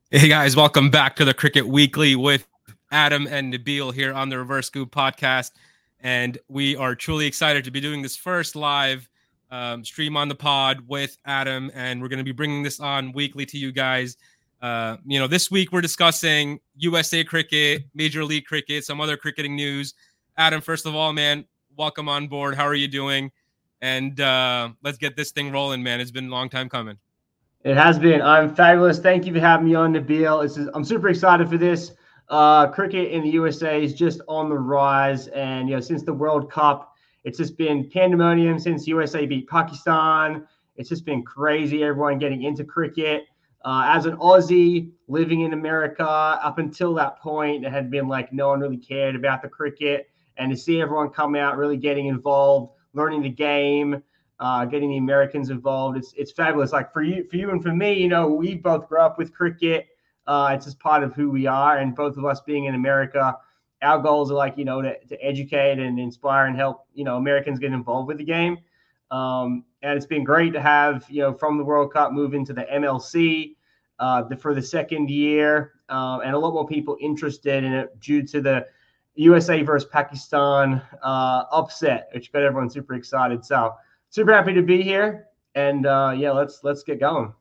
Hey guys, welcome back to the Cricket Weekly with Adam and Nabil here on the Reverse Scoop podcast. And we are truly excited to be doing this first live stream on the pod with Adam. And we're going to be bringing this on weekly to you guys. This week we're discussing USA cricket, Major League Cricket, some other cricketing news. Adam, first of all, man, welcome on board. How are you doing? And let's get this thing rolling, man. It's been a long time coming. It has been. I'm fabulous. Thank you for having me on, Nabil. I'm super excited for this. Cricket in the USA is just on the rise, and since the World Cup, it's just been pandemonium since USA beat Pakistan. It's just been crazy. Everyone getting into cricket. As an Aussie living in America, up until that point, it had been like no one really cared about the cricket, and to see everyone come out, really getting involved, learning the game. Getting the Americans involved. It's fabulous. Like for you and for me, we both grew up with cricket. It's just part of who we are. And both of us being in America, our goals are to educate and inspire and help, Americans get involved with the game. And it's been great to have, from the World Cup move into the MLC for the second year and a lot more people interested in it due to the USA versus Pakistan upset, which got everyone super excited. So, super happy to be here, and let's get going.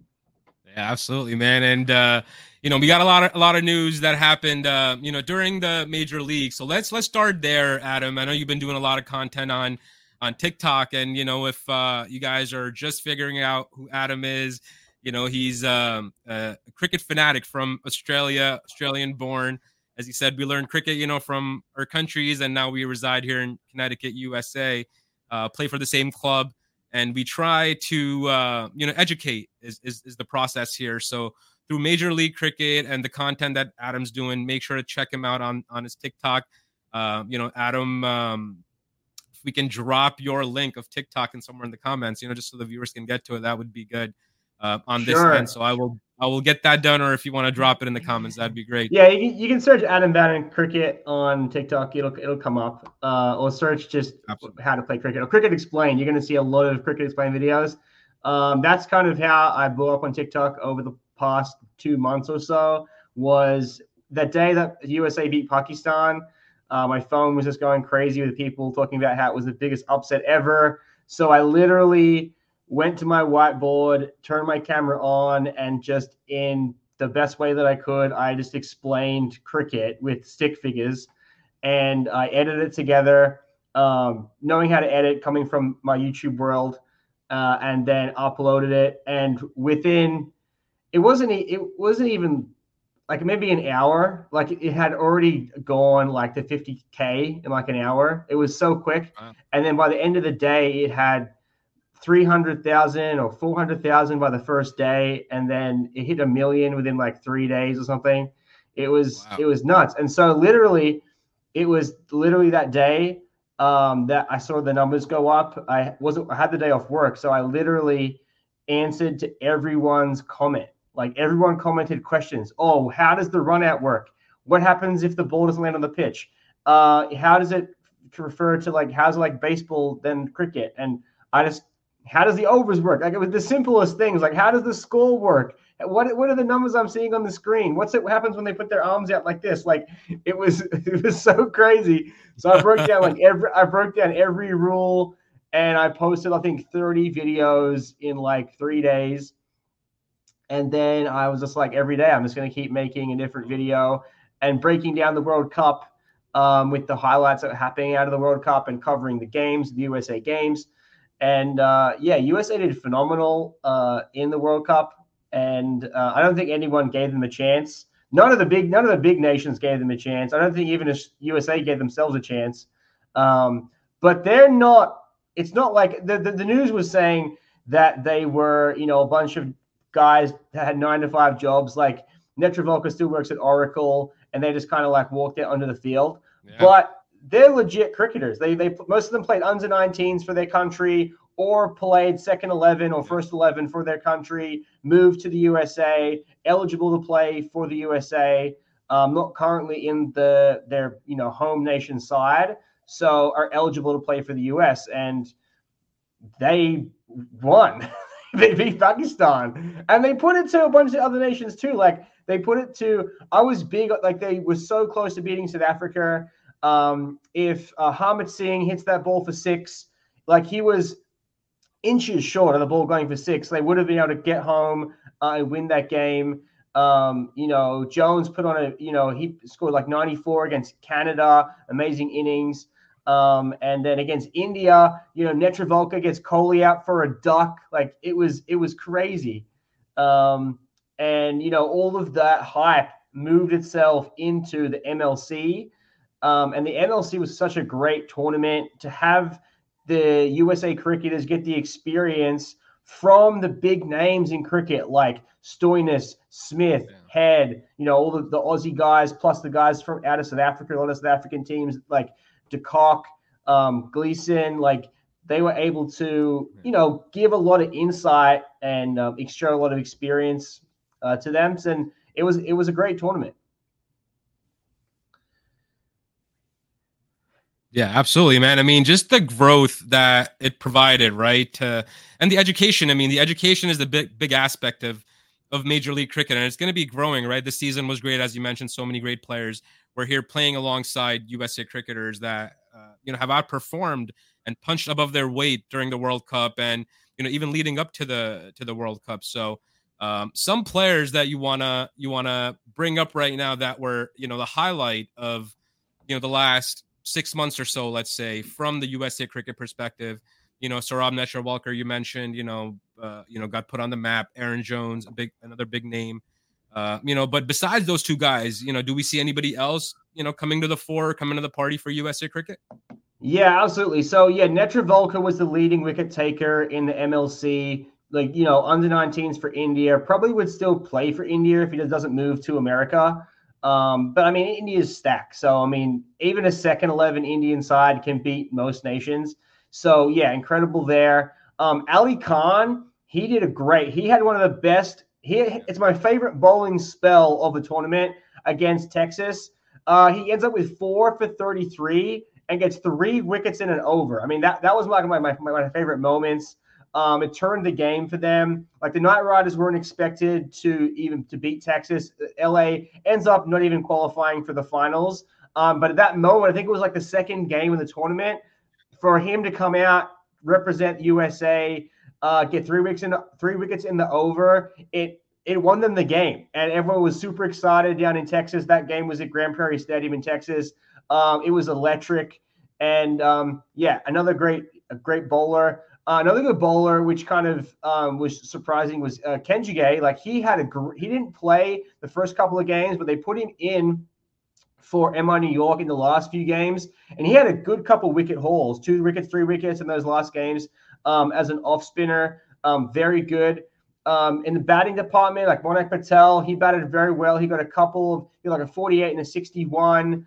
Yeah, absolutely, man. And we got a lot of news that happened, during the major league. So let's start there, Adam. I know you've been doing a lot of content on TikTok, and if you guys are just figuring out who Adam is, he's a cricket fanatic from Australia, Australian born. As you said, we learned cricket, from our countries, and now we reside here in Connecticut, USA. Play for the same club, and we try to educate is the process here. So through Major League Cricket and the content that Adam's doing, make sure to check him out on his TikTok. Adam, if we can drop your link of TikTok and somewhere in the comments, just so the viewers can get to it, that would be good on this end. So I will get that done, or if you want to drop it in the comments, that'd be great. Yeah, you can search Adam Bannon Cricket on TikTok. It'll come up. Or search just how to play cricket or Cricket Explained. You're going to see a lot of Cricket Explained videos. That's kind of how I blew up on TikTok over the past 2 months or so. Was that day that USA beat Pakistan. My phone was just going crazy with people talking about how it was the biggest upset ever. So I literally went to my whiteboard, turned my camera on, and just in the best way that I could, I just explained cricket with stick figures, and I edited it together, knowing how to edit, coming from my YouTube world, and then uploaded it. And it wasn't even like maybe an hour, like it had already gone like to 50K in like an hour. It was so quick. Wow. And then by the end of the day, it had 300,000 or 400,000 by the first day, and then it hit 1 million within like 3 days or something. It was nuts. And so it was literally that day that I saw the numbers go up. I had the day off work, so I literally answered to everyone's comment. Like everyone commented questions. Oh, how does the run out work? What happens if the ball doesn't land on the pitch? How does it refer to like how's it like baseball than cricket? And how does the overs work? Like it was the simplest things. Like how does the score work? What are the numbers I'm seeing on the screen? What happens when they put their arms out like this? Like it was so crazy. So I broke down every rule, and I posted I think 30 videos in like 3 days. And then I was just like every day I'm just going to keep making a different video and breaking down the World Cup with the highlights that are happening out of the World Cup and covering the games, the USA games. And USA did phenomenal in the World Cup, and I don't think anyone gave them a chance. None of the big nations gave them a chance. I don't think even USA gave themselves a chance. But they're not. It's not like the news was saying that they were a bunch of guys that had 9-to-5 jobs. Like Netravolka still works at Oracle, and they just kind of like walked out onto the field. Yeah. But they're legit cricketers. They most of them played under 19s for their country or played second 11 or first 11 for their country, moved to the USA, eligible to play for the USA, not currently in their home nation side, so are eligible to play for the US, and they won. they beat Pakistan, and they put it to a bunch of other nations too. Like they put it to, I was big, like they were so close to beating South Africa. If Harmit Singh hits that ball for 6, like he was inches short of the ball going for 6, they would have been able to get home and win that game. Jones put on he scored like 94 against Canada, amazing innings. And then against India, Netravolta gets Kohli out for a duck. Like it was crazy. And all of that hype moved itself into the MLC. And the MLC was such a great tournament to have the USA cricketers get the experience from the big names in cricket, like Stoinis, Smith, Head, all the Aussie guys, plus the guys from out of South Africa, a lot of South African teams like de Kock, Gleason, like they were able to, give a lot of insight and extract a lot of experience to them. And it was a great tournament. Yeah, absolutely, man. I mean, just the growth that it provided, right? And the education. I mean, the education is the big aspect of Major League Cricket, and it's going to be growing, right? This season was great, as you mentioned. So many great players were here playing alongside USA cricketers that have outperformed and punched above their weight during the World Cup, and even leading up to the World Cup. So some players that you wanna bring up right now that were the highlight of the last 6 months or so, let's say, from the USA cricket perspective. Saurabh Netravalkar, you mentioned, got put on the map. Aaron Jones, another big name. But besides those two guys, do we see anybody else, coming to the fore, coming to the party for USA cricket? Yeah, absolutely. So Netravalkar was the leading wicket taker in the MLC. Like, under 19s for India, probably would still play for India if he doesn't move to America. But I mean, India's stacked. So, I mean, even a second 11 Indian side can beat most nations. So, yeah, incredible there. Ali Khan, he had one of the best. It's my favorite bowling spell of the tournament against Texas. He ends up with 4 for 33 and gets 3 wickets in an over. I mean, that was like my favorite moments. It turned the game for them. Like the Knight Riders weren't expected to beat Texas. LA ends up not even qualifying for the finals. But at that moment, I think it was like the second game of the tournament, for him to come out, represent the USA, get 3 wickets in the over. It won them the game, and everyone was super excited down in Texas. That game was at Grand Prairie Stadium in Texas. It was electric, and another great bowler. Another good bowler, which kind of was surprising, was Kenjige. Like he didn't play the first couple of games, but they put him in for MI New York in the last few games, and he had a good couple wicket hauls, 2 wickets, 3 wickets in those last games as an off spinner. Very good. In the batting department, like Monak Patel, he batted very well. He got a couple of like a 48 and a 61.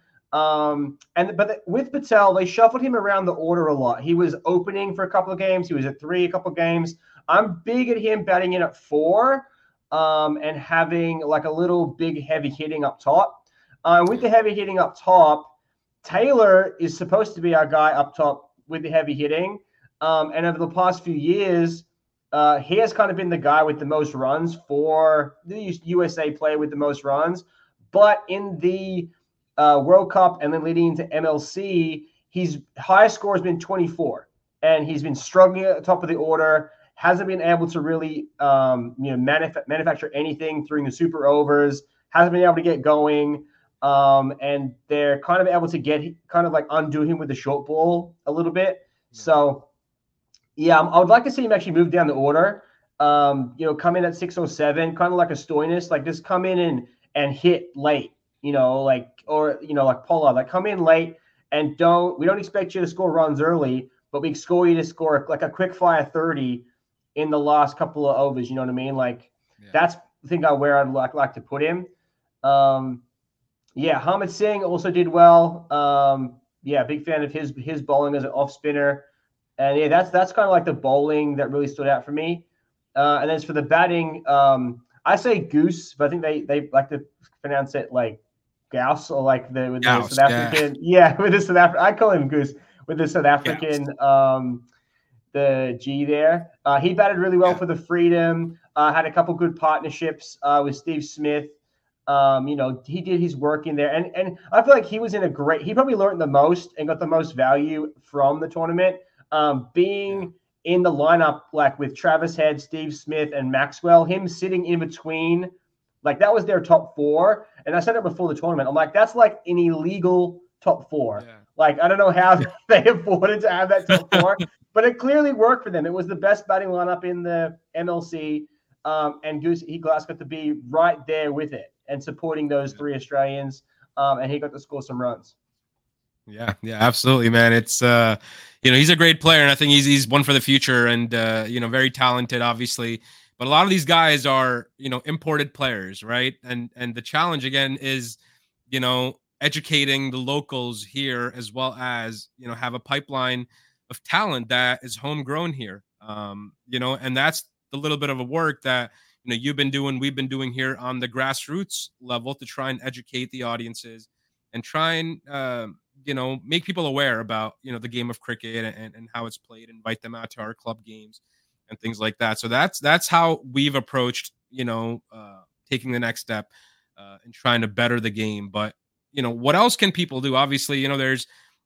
With Patel, they shuffled him around the order a lot. He was opening for a couple of games. He was at 3 a couple of games. I'm big at him batting in at 4 and having like a little big heavy hitting up top. With the heavy hitting up top, Taylor is supposed to be our guy up top with the heavy hitting. And over the past few years, he has kind of been the guy with the most runs for the USA player with the most runs. But in the World Cup and then leading into MLC, his highest score has been 24, and he's been struggling at the top of the order. Hasn't been able to really, manufacture anything during the super overs. Hasn't been able to get going, and they're kind of able to undo him with the short ball a little bit. Yeah. So, I would like to see him actually move down the order. Come in at 6 or 7, kind of like a Stoinis, like just come in and hit late. Like Pollard, like come in late and we don't expect you to score runs early, but we expect you to score like a quick fire 30 in the last couple of overs. You know what I mean? Like that's the thing where I'd like to put him. Harmit Singh also did well. Big fan of his bowling as an off spinner. And that's kind of like the bowling that really stood out for me. And as for the batting, I say Goose, but I think they like to pronounce it like Gauss, or like the South African. Yeah, with the South African, I call him Goose with the South African the G there. He batted really well for the Freedom. Had a couple good partnerships with Steve Smith. He did his work in there, and I feel like he was in a great. He probably learned the most and got the most value from the tournament. Being in the lineup, like with Travis Head, Steve Smith, and Maxwell, him sitting in between, like that was their top four. And I said it before the tournament. I'm like, that's like an illegal top four. Yeah. Like, I don't know how they afforded to have that top four, but it clearly worked for them. It was the best batting lineup in the MLC. And Goose Glass got to be right there with it and supporting those three Australians. And he got to score some runs. Yeah, absolutely, man. It's he's a great player, and I think he's one for the future, and very talented, obviously. But a lot of these guys are imported players, right? And the challenge again is educating the locals here, as well as have a pipeline of talent that is homegrown here. And that's the little bit of a work that you've been doing, we've been doing here on the grassroots level to try and educate the audiences and try and make people aware about the game of cricket and how it's played, invite them out to our club games and things like that. So that's how we've approached taking the next step and trying to better the game. But what else can people do? Obviously, there's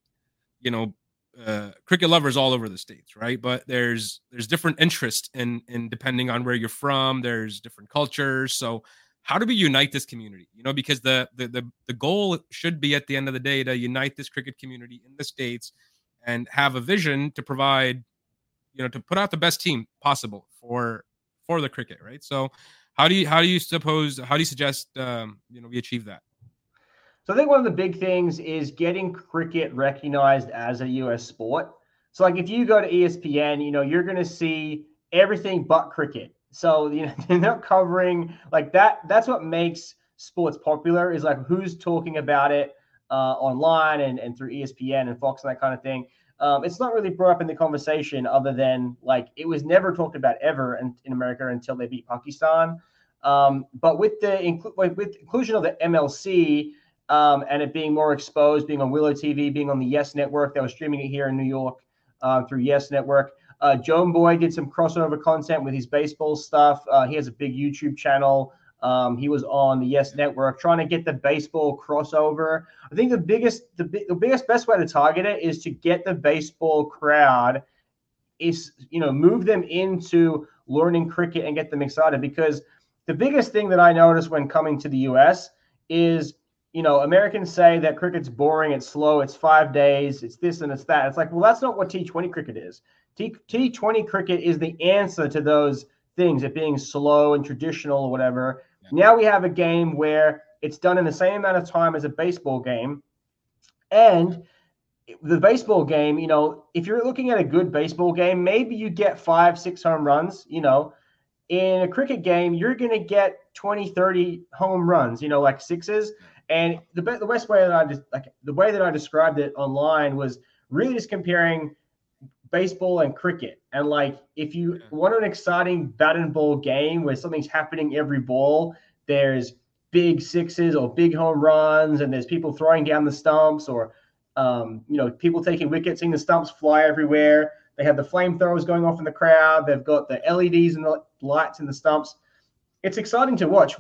cricket lovers all over the States, right? But there's different interest in depending on where you're from. There's different cultures. So how do we unite this community? Because the goal should be at the end of the day to unite this cricket community in the States and have a vision to provide, to put out the best team possible for the cricket, right? So how do you suggest we achieve that? So I think one of the big things is getting cricket recognized as a U.S. sport. So like if you go to ESPN, you're going to see everything but cricket. So they're not covering like that. That's what makes sports popular, is like who's talking about it online and through ESPN and Fox and that kind of thing. It's not really brought up in the conversation, other than like it was never talked about ever in America until they beat Pakistan. But with the inclusion of the MLC, and it being more exposed, being on Willow TV, being on the Yes Network, that was streaming it here in New York through Yes Network. Joan Boy did some crossover content with his baseball stuff. He has a big YouTube channel. He was on the Yes Network trying to get the baseball crossover. I think the biggest best way to target it is to get the baseball crowd, is move them into learning cricket and get them excited. Because the biggest thing that I noticed when coming to the US is Americans say that cricket's boring, it's slow, it's 5 days, it's this and it's that. It's like, well, that's not what T20 cricket is. T20 cricket is the answer to those things, it being slow and traditional or whatever. Yeah. Now we have a game where it's done in the same amount of time as a baseball game. And the baseball game, if you're looking at a good baseball game, maybe you get 5-6 home runs. In a cricket game, you're going to get 20-30 home runs, like sixes. And the best way that I described it online was really just comparing baseball and cricket. And like, if you want an exciting bat and ball game where something's happening every ball, there's big sixes or big home runs, and there's people throwing down the stumps, or people taking wickets, seeing the stumps fly everywhere. They have the flamethrowers going off in the crowd. They've got the LEDs and the lights in the stumps. It's exciting to watch.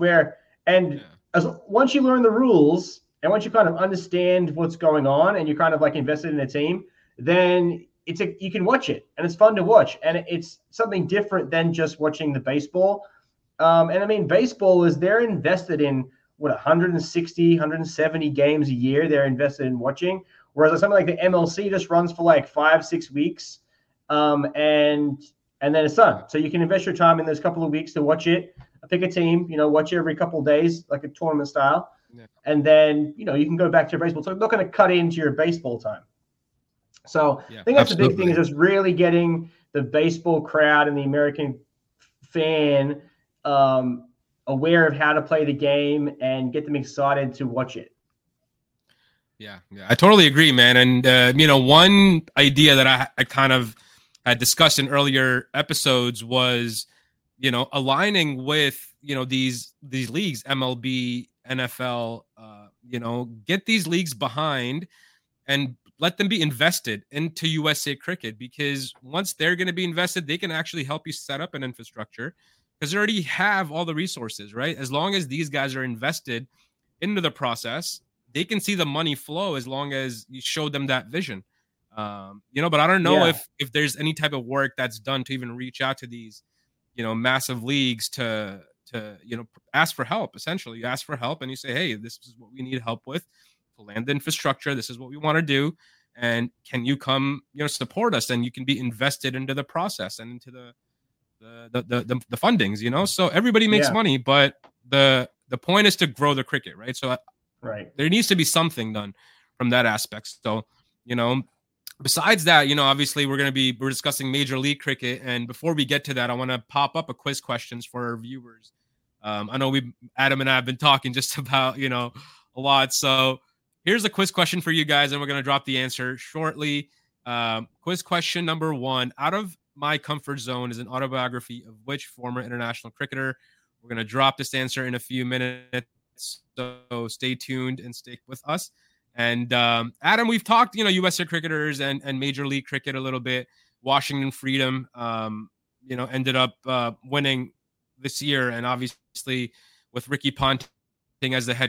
Once you learn the rules and once you kind of understand what's going on and you're kind of like invested in a team, then you can watch it and it's fun to watch. And it's something different than just watching the baseball. And I mean, baseball they're invested in 160, 170 games a year they're invested in watching. Whereas something like the MLC just runs for like 5-6 weeks. And then it's done. So you can invest your time in those couple of weeks to watch it. Pick a team, watch it every couple of days, like a tournament style. Yeah. And then, you can go back to your baseball. So I'm not going to cut into your baseball time. So I think that's the big thing, is just really getting the baseball crowd and the American fan aware of how to play the game and get them excited to watch it. Yeah, I totally agree, man. And, one idea that I kind of had discussed in earlier episodes was, aligning with, these leagues, MLB, NFL, get these leagues behind and let them be invested into USA Cricket, because once they're going to be invested, they can actually help you set up an infrastructure, because they already have all the resources, right? As long as these guys are invested into the process, they can see the money flow as long as you show them that vision. But I don't know if there's any type of work that's done to even reach out to these, massive leagues to ask for help. Essentially, you ask for help and you say, hey, this is what we need help with to land the infrastructure. This is what we want to do. And can you come, support us? And you can be invested into the process and into the fundings, so everybody makes money, but the point is to grow the cricket, right? So there needs to be something done from that aspect. So, besides that, obviously we're discussing Major League Cricket. And before we get to that, I want to pop up a quiz questions for our viewers. I know Adam and I have been talking just about, a lot. So here's a quiz question for you guys, and we're going to drop the answer shortly. Quiz question number 1. Out of My Comfort Zone is an autobiography of which former international cricketer? We're going to drop this answer in a few minutes. So stay tuned and stick with us. And Adam, we've talked, USA cricketers and Major League Cricket a little bit. Washington Freedom, ended up winning this year, and obviously with Ricky Ponting as the head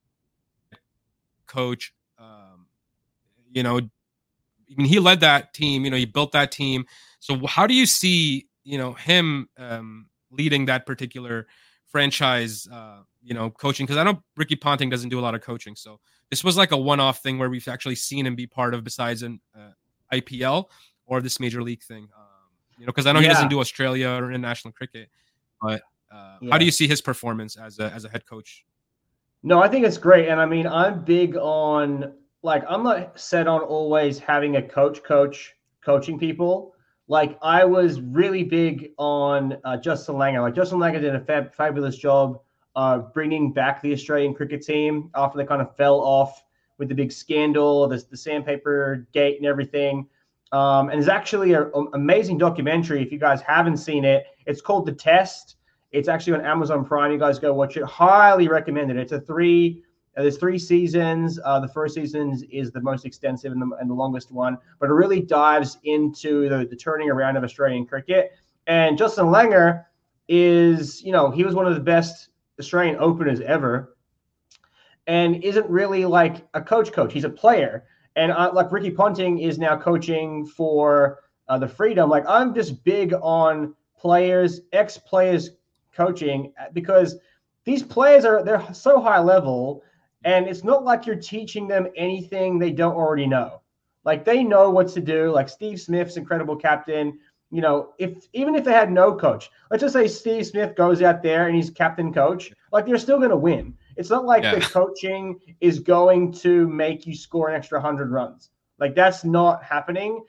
coach, he led that team. He built that team. So how do you see, him leading that particular franchise? Coaching, because I know Ricky Ponting doesn't do a lot of coaching, so this was like a one-off thing where we've actually seen him be part of, besides an IPL or this Major League thing. Because I know he doesn't do Australia or international cricket, but how do you see his performance as a head coach? No, I think it's great, and I mean, I'm big on I'm not set on always having a coach coaching people. I was really big on Justin Langer. Justin Langer did a fabulous job bringing back the Australian cricket team after they kind of fell off with the big scandal, the sandpaper gate and everything. And there's actually an amazing documentary. If you guys haven't seen it, it's called The Test. It's actually on Amazon Prime. You guys go watch it. Highly recommended. It's there's 3 seasons. The first season is the most extensive and the longest one, but it really dives into the turning around of Australian cricket. And Justin Langer is, he was one of the best Australian openers ever, and isn't really like a coach. He's a player. And Ricky Ponting is now coaching for the Freedom. I'm just big on ex-players coaching, because these players they're so high level, and it's not like you're teaching them anything they don't already know. They know what to do. Steve Smith's incredible captain. Even if they had no coach, let's just say Steve Smith goes out there and he's captain coach, they're still going to win. It's not like the coaching is going to make you score an extra 100 runs. That's not happening.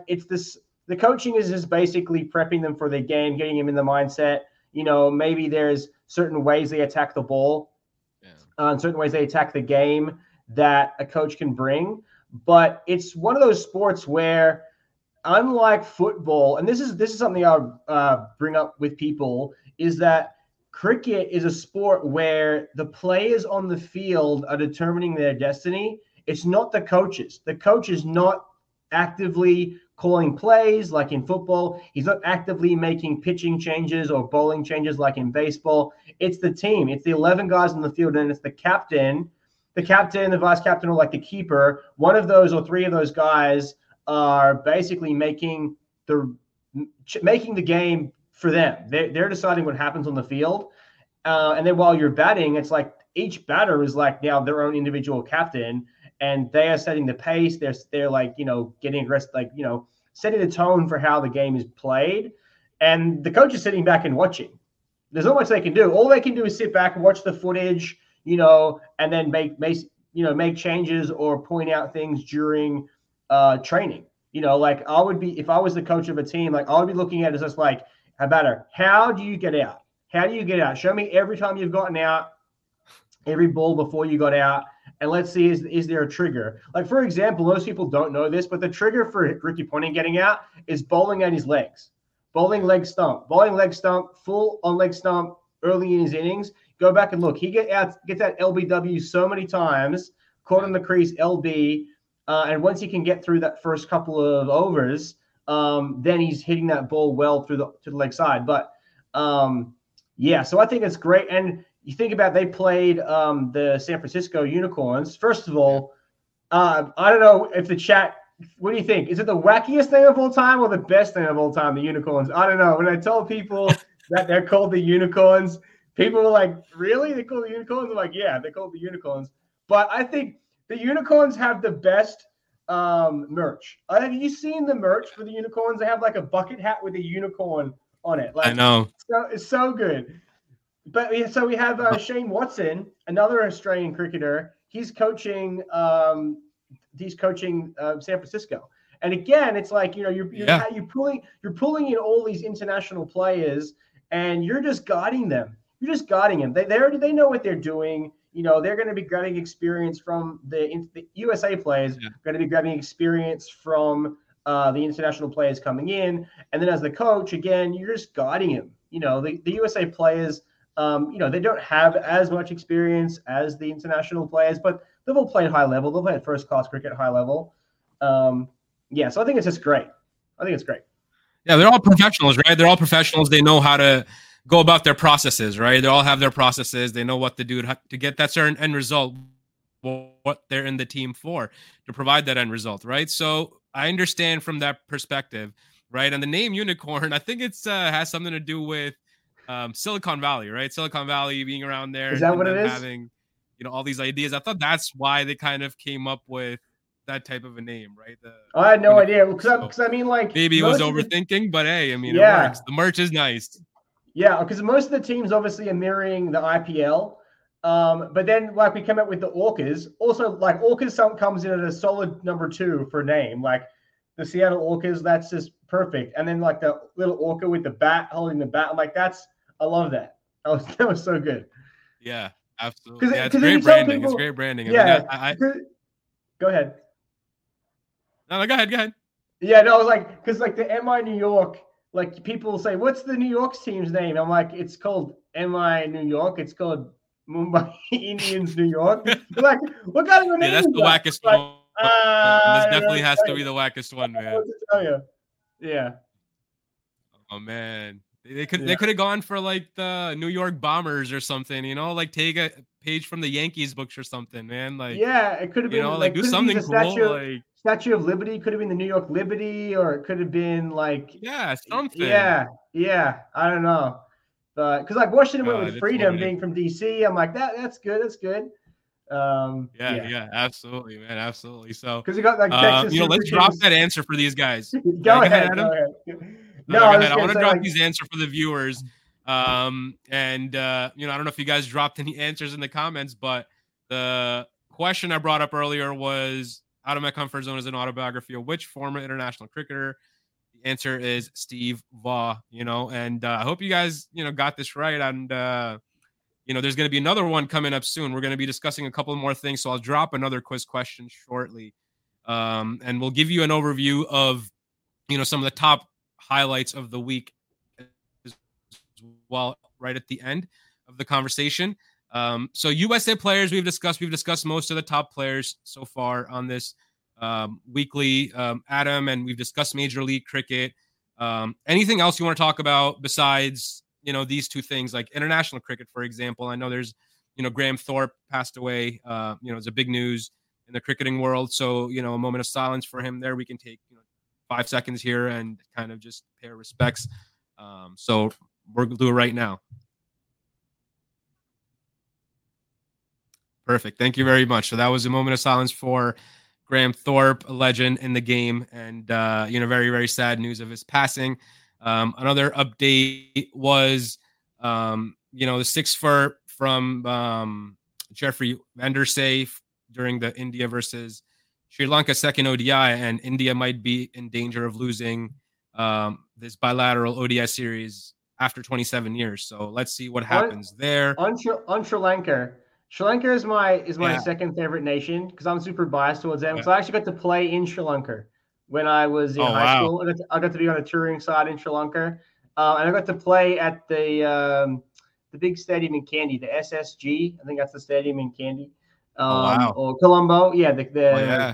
The coaching is just basically prepping them for the game, getting them in the mindset. Maybe there's certain ways they attack the ball, and certain ways they attack the game that a coach can bring. But it's one of those sports where, unlike football, and this is something I'll bring up with people, is that cricket is a sport where the players on the field are determining their destiny. It's not the coaches. The coach is not actively calling plays like in football. He's not actively making pitching changes or bowling changes like in baseball. It's the team. It's the 11 guys on the field, and it's the captain, the vice captain, or the keeper. One of those or 3 of those guys are basically making the game for them. They're deciding what happens on the field. And then while you're batting, it's each batter is now their own individual captain, and they are setting the pace. They're getting aggressive, setting the tone for how the game is played. And the coach is sitting back and watching. There's not much they can do. All they can do is sit back and watch the footage, and then make changes or point out things during training. I would be, if I was the coach of a team, I would be looking at it as just how do you get out? How do you get out? Show me every time you've gotten out, every ball before you got out, and let's see, is there a trigger? For example, most people don't know this, but the trigger for Ricky Ponting getting out is bowling at his legs. Bowling leg stump, full on leg stump early in his innings. Go back and look. He gets that LBW so many times, caught in the crease, LB, And once he can get through that first couple of overs, then he's hitting that ball well to the leg side. But yeah, so I think it's great. And you think about they played the San Francisco Unicorns. First of all, I don't know if the chat. What do you think? Is it the wackiest thing of all time or the best thing of all time? The Unicorns. I don't know. When I told people that they're called the Unicorns, people were like, "Really? They call the Unicorns?" I'm like, "Yeah, they're called the Unicorns." But I think the Unicorns have the best merch. Have you seen the merch for the Unicorns? They have like a bucket hat with a unicorn on it. Like, I know. It's so good. But so we have Shane Watson, another Australian cricketer. He's coaching. He's coaching San Francisco, and again, it's like you're pulling in all these international players, and you're just guiding them. You're just guiding them. They know what they're doing. They're going to be grabbing experience from the USA players. Yeah. Going to be grabbing experience from the international players coming in, and then as the coach, again, you're just guiding him. The USA players. They don't have as much experience as the international players, but they've all played high level. They've played first-class cricket at high level. So I think it's just great. I think it's great. Yeah, they're all professionals, right? They're all professionals. They know how to go about their processes, right? They all have their processes. They know what to do to get that certain end result, what they're in the team for, to provide that end result, right? So I understand from that perspective, right? And the name Unicorn, I think it's has something to do with Silicon Valley, right? Silicon Valley being around there. Is that what it is? Having, all these ideas. I thought that's why they kind of came up with that type of a name, right? I had no idea because I mean, like maybe it was overthinking, but hey, I mean, it works. The merch is nice. Yeah, because most of the teams obviously are mirroring the IPL, but then like we come up with the Orcas. Also, like Orcas comes in at a solid number 2 for name, like the Seattle Orcas. That's just perfect. And then like the little orca with the bat holding the bat. I'm like, I love that. That was so good. Yeah, absolutely. Yeah, it's great branding. It's great branding. Yeah. Go ahead. No, go ahead. Yeah, no, I was like, because like the MI New York, like people say, what's the New York's team's name? I'm like, it's called MI New York. It's called Mumbai Indians New York. Like, what kind of a name? Yeah, that's the wackest one. This definitely has to be the wackest one, man. What to tell you? Yeah. Oh man. They could have gone for like the New York Bombers or something, like take a page from the Yankees books or something, man. Like it could have been like do something cool. Statue of Liberty could have been the New York Liberty, or it could have been like something. Yeah. I don't know, but because like Washington went with freedom being from DC, I'm like that's good. Yeah, absolutely, man, absolutely. So because you got like Texas. Let's drop that answer for these guys. Go ahead, Adam. No, I want to drop these answers for the viewers. I don't know if you guys dropped any answers in the comments, but the question I brought up earlier was out of my comfort zone as an autobiography of which former international cricketer. The answer is Steve Waugh, and I hope you guys, got this right. And, there's going to be another one coming up soon. We're going to be discussing a couple more things. So I'll drop another quiz question shortly. And we'll give you an overview of, some of the top highlights of the week as well, right at the end of the conversation. So USA players we've discussed most of the top players so far on this weekly, Adam, and we've discussed Major League Cricket. Anything else you want to talk about besides these two things, like international cricket, for example? I know there's Graham Thorpe passed away. It's a big news in the cricketing world, so a moment of silence for him there. We can take 5 seconds here and kind of just pay our respects. So we're going to do it right now. Perfect. Thank you very much. So that was a moment of silence for Graham Thorpe, a legend in the game, and very, very sad news of his passing. Another update was the 6 from Jeffrey Vandersay during the India versus Sri Lanka second ODI, and India might be in danger of losing this bilateral ODI series after 27 years. So let's see what happens there. On Sri Lanka. Sri Lanka is my second favorite nation because I'm super biased towards them. So I actually got to play in Sri Lanka when I was in high school. I got to be on a touring side in Sri Lanka, and I got to play at the big stadium in Kandy, the SSG. I think that's the stadium in Kandy, or Colombo. Yeah,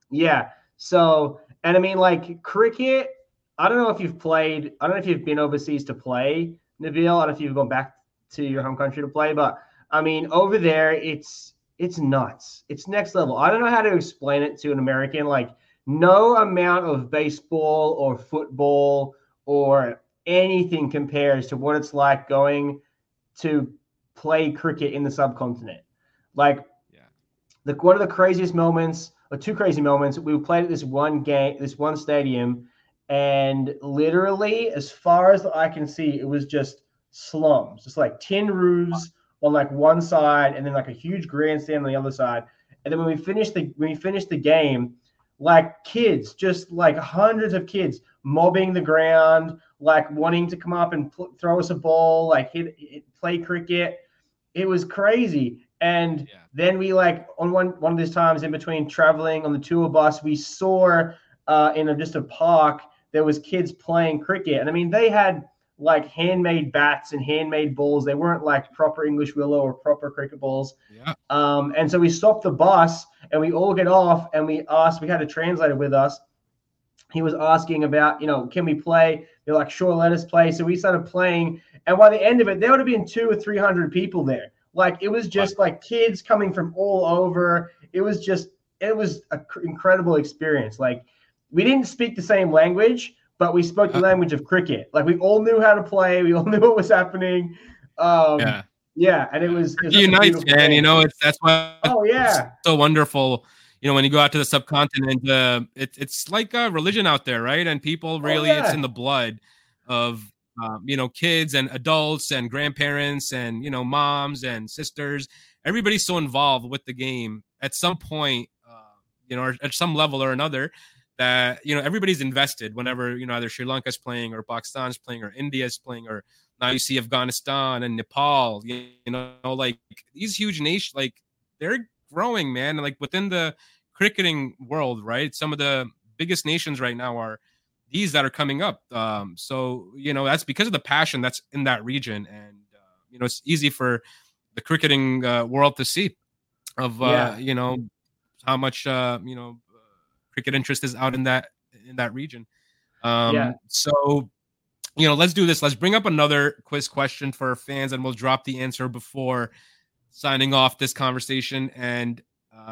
Yeah. So, and I mean, like cricket, I don't know if you've played, I don't know if you've been overseas to play, Nabil. I don't know if you've gone back to your home country to play, but I mean, over there, it's nuts. It's next level. I don't know how to explain it to an American. Like, no amount of baseball or football or anything compares to what it's like going to play cricket in the subcontinent. Like, one of the craziest moments, or two crazy moments, we played at this one game, this one stadium, and literally, as far as I can see, it was just slums, just like tin roofs on like one side, and then like a huge grandstand on the other side. And then when we finished the game, like kids, just like hundreds of kids mobbing the ground, like wanting to come up and throw us a ball, like play cricket. It was crazy. And then we like on one of these times in between traveling on the tour bus, we saw in just a park, there was kids playing cricket. And I mean, they had like handmade bats and handmade balls. They weren't like proper English willow or proper cricket balls. Yeah. And so we stopped the bus and we all get off and we had a translator with us. He was asking about, can we play? They're like, sure, let us play. So we started playing. And by the end of it, there would have been 200 or 300 people there. Like, it was just like kids coming from all over. It was an incredible experience. Like, we didn't speak the same language, but we spoke the language of cricket. Like, we all knew how to play. We all knew what was happening. Yeah. And it was unites, man. That's why. Oh yeah. It's so wonderful. When you go out to the subcontinent, it's like a religion out there, right? And people really, it's in the blood of, kids and adults and grandparents and, moms and sisters. Everybody's so involved with the game at some point, or at some level or another, that, everybody's invested whenever, either Sri Lanka's playing or Pakistan's playing or India's playing, or now you see Afghanistan and Nepal, like these huge nations, like they're growing, man. And like within the cricketing world, right? Some of the biggest nations right now are these that are coming up. So, that's because of the passion that's in that region. And, it's easy for the cricketing world to see of, how much, cricket interest is out in that region. So, let's do this. Let's bring up another quiz question for our fans and we'll drop the answer before signing off this conversation. And,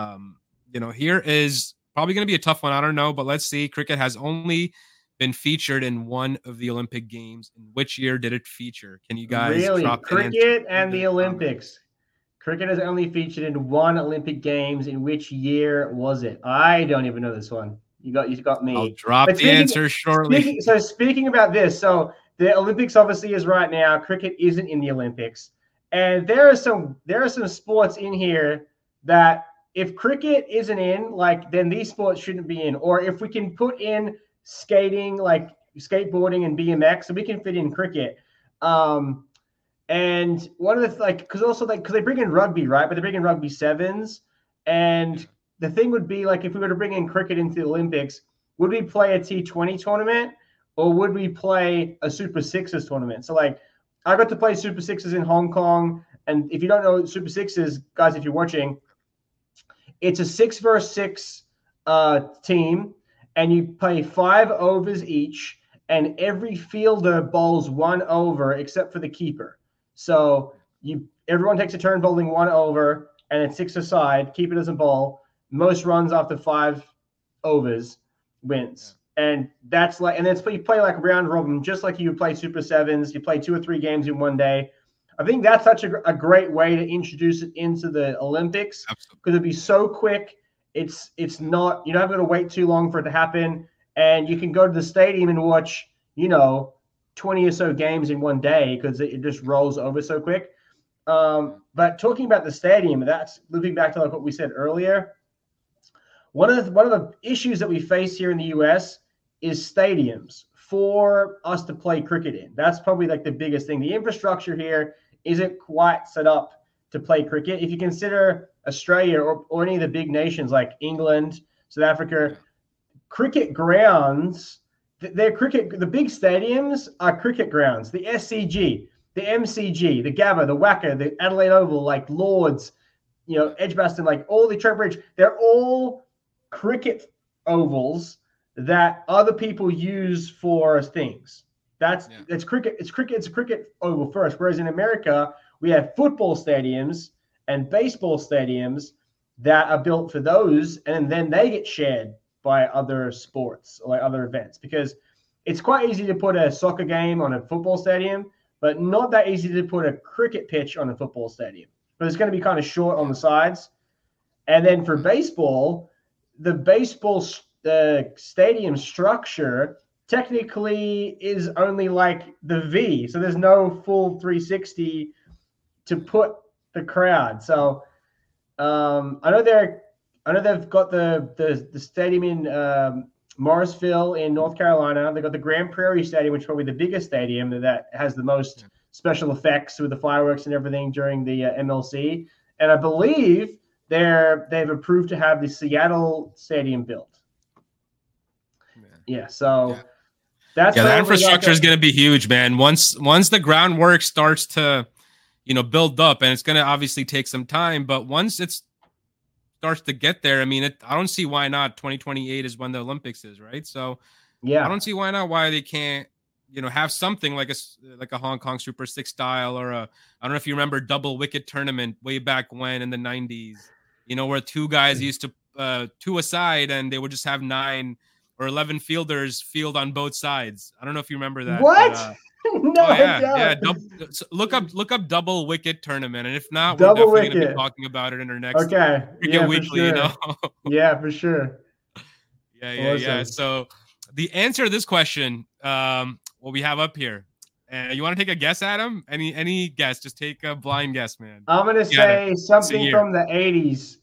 here is probably going to be a tough one. I don't know, but let's see. Cricket has only been featured in one of the Olympic Games. In which year did it feature? Can you guys drop cricket and the Olympics? Cricket is only featured in one Olympic Games. In which year was it? I don't even know this one. You got me. I'll drop the answer shortly. Speaking about this, so the Olympics obviously is right now. Cricket isn't in the Olympics, and there are some sports in here that if cricket isn't in, like, then these sports shouldn't be in. Or if we can put in skating, like skateboarding and BMX, so we can fit in cricket. And one of the because they bring in rugby, right? But they bring in rugby sevens. And the thing would be, like, if we were to bring in cricket into the Olympics, would we play a T20 tournament or would we play a Super Sixes tournament? So, like, I got to play Super Sixes in Hong Kong. And if you don't know Super Sixes, guys, if you're watching, it's a 6 versus 6 team, and you play 5 overs each, and every fielder bowls 1 over except for the keeper. So everyone takes a turn bowling 1 over, and it's 6 aside. Keeper doesn't bowl. Most runs after 5 overs wins. And that's like, and then you play like round robin, just like you would play Super Sevens. You play 2 or 3 games in one day. I think that's such a great way to introduce it into the Olympics, because it'd be so quick. It's not, you don't have to wait too long for it to happen, and you can go to the stadium and watch 20 or so games in one day because it just rolls over so quick. But talking about the stadium, that's looping back to like what we said earlier. One of the issues that we face here in the US is stadiums for us to play cricket in. That's probably like the biggest thing. The infrastructure here isn't quite set up to play cricket. If you consider Australia or any of the big nations like England, South Africa, cricket grounds, the big stadiums are cricket grounds. The SCG, the MCG, the Gabba, the WACA, the Adelaide Oval, like Lords, Edgbaston, like all the Trent Bridge, they're all cricket ovals that other people use for things. It's cricket. It's a cricket oval first. Whereas in America, we have football stadiums and baseball stadiums that are built for those, and then they get shared by other sports or like other events, because it's quite easy to put a soccer game on a football stadium, but not that easy to put a cricket pitch on a football stadium. But it's going to be kind of short on the sides. And then for baseball, the baseball stadium structure technically is only like the V. So there's no full 360 to put the crowd. So I know they've got the stadium in Morrisville in North Carolina. They've got the Grand Prairie Stadium, which is probably the biggest stadium that has the most special effects with the fireworks and everything during the MLC. And I believe they've approved to have the Seattle Stadium built. That infrastructure is going to be huge, man. Once the groundwork starts to, build up, and it's going to obviously take some time, but once it starts to get there, I mean, I don't see why not. 2028 is when the Olympics is, right? So I don't see why they can't, have something like a Hong Kong Super 6 style, or I don't know if you remember double wicket tournament way back when in the 90s, where two guys used to two aside and they would just have 9 or 11 fielders field on both sides. I don't know if you remember that. What? No, I don't. Look up double wicket tournament, and if not, we're definitely going to be talking about it in our next Cricket Weekly. Sure. Yeah, for sure. Yeah. So the answer to this question, what we have up here, you want to take a guess, Adam? Any guess? Just take a blind guess, man. I'm going to say something from the 80s.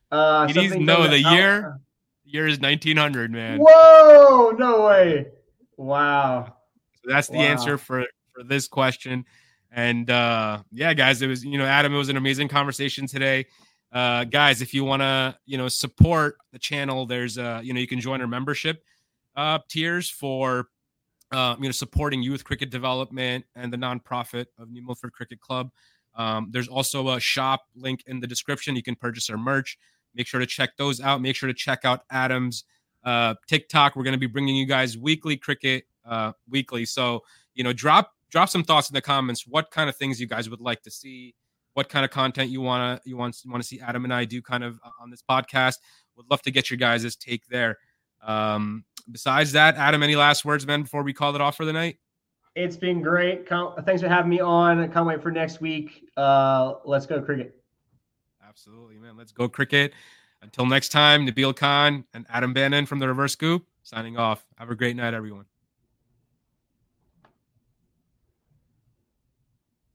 The year is 1900, man. Whoa, no way. Wow. So that's the answer for this question. And guys, it was, Adam, it was an amazing conversation today. Guys, if you want to, support the channel, there's you can join our membership tiers for supporting youth cricket development and the nonprofit of New Milford Cricket Club. There's also a shop link in the description. You can purchase our merch. Make sure to check those out. Make sure to check out Adam's TikTok. We're going to be bringing you guys weekly cricket weekly. So, drop some thoughts in the comments. What kind of things you guys would like to see? What kind of content you want to see Adam and I do kind of on this podcast? Would love to get your guys' take there. Besides that, Adam, any last words, man, before we call it off for the night? It's been great. Thanks for having me on. I can't wait for next week. Let's go cricket. Absolutely, man. Let's go cricket. Until next time, Nabil Khan and Adam Bannon from The Reverse Scoop signing off. Have a great night, everyone.